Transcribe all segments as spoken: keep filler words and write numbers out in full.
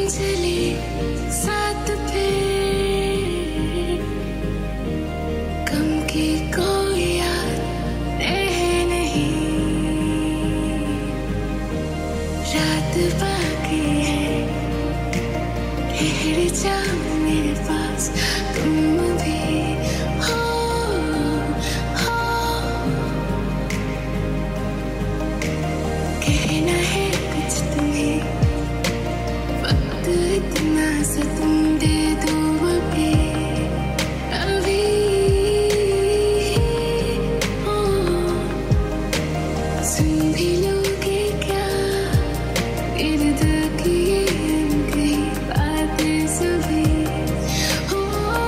चले साथ फिर, गम की कोई याद रहे नहीं। रात बाकी है, ठहर जाओ मेरे पास तुम भी हो, हो। कहना है कुछ तुम्हें, वक्त इतना सा तुम दे दो अभी, अभी हो। सुन भी लोगे क्या मेरे दिल की ये अनकही बातें सभी, हो।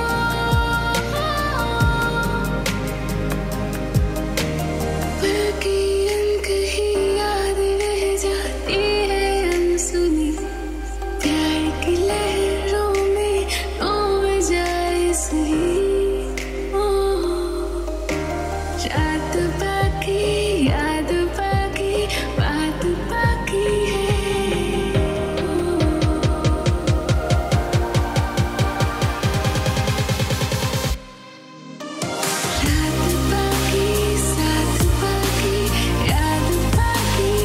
बल्कि अनकही याद रह जाती है अनसुनी, प्यार की लहरों में डूब जाए सही, ओ। रात बाकी, याद बाकी, बात बाकी है, ओ। रात बाकी, साथ बाकी, याद बाकी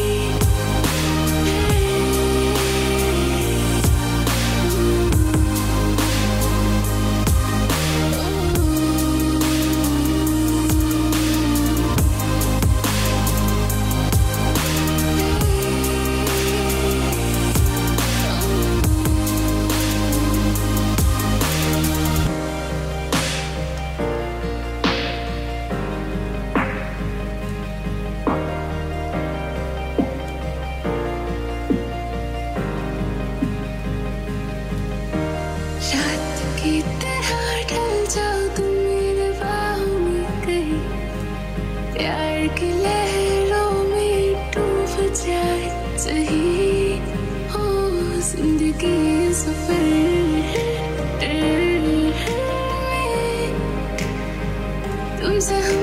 रात की तरह ढल जाओ तुम मेरे बाहों में कहीं, प्यार की लहरों में डूब जाए सही, हो। जिंदगी सफर में तुमसे हम